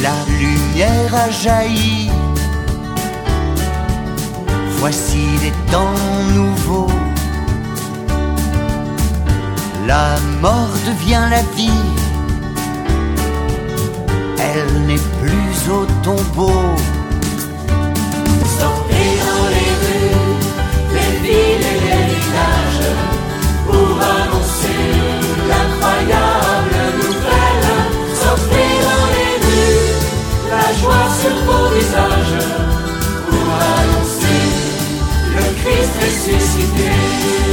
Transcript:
la lumière a jailli. Voici des temps nouveaux. La mort devient la vie. Elle n'est plus au tombeau. Sortez dans les rues, les villes et les villages, pour annoncer l'incroyable nouvelle. Sortez dans les rues, la joie sur vos visages, pour annoncer le Christ ressuscité.